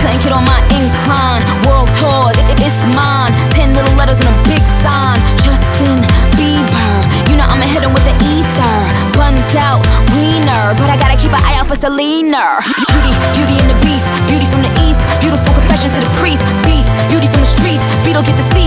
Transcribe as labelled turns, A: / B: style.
A: couldn't get on my incline. World tours, it's mine. 10 little letters and a big sign. Justin Bieber, you know I'ma hit him with the ether. Buns out, wiener, but I gotta keep an eye out for Selena. Beauty and the Beast, beauty from the east. Beautiful confessions to the priest. Beast, beauty from the streets. Beetle get the seat.